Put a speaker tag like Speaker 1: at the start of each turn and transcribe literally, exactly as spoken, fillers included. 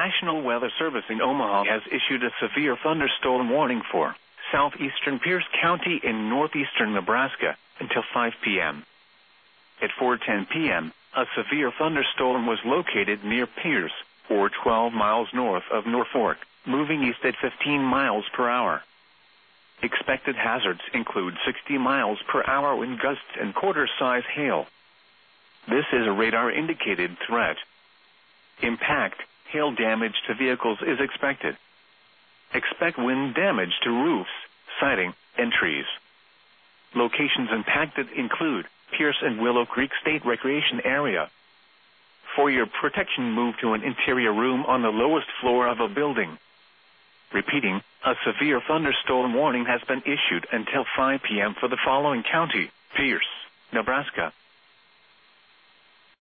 Speaker 1: National Weather Service in Omaha has issued a severe thunderstorm warning for southeastern Pierce County in northeastern Nebraska until five p m At four ten p m, a severe thunderstorm was located near Pierce, or twelve miles north of Norfolk, moving east at fifteen miles per hour. Expected hazards include sixty miles per hour wind gusts and quarter-size hail. This is a radar-indicated threat. Impact, hail damage to vehicles is expected. Expect wind damage to roofs, siding, and trees. Locations impacted include Pierce and Willow Creek State Recreation Area. For your protection, move to an interior room on the lowest floor of a building. Repeating, a severe thunderstorm warning has been issued until five p m for the following county: Pierce, Nebraska,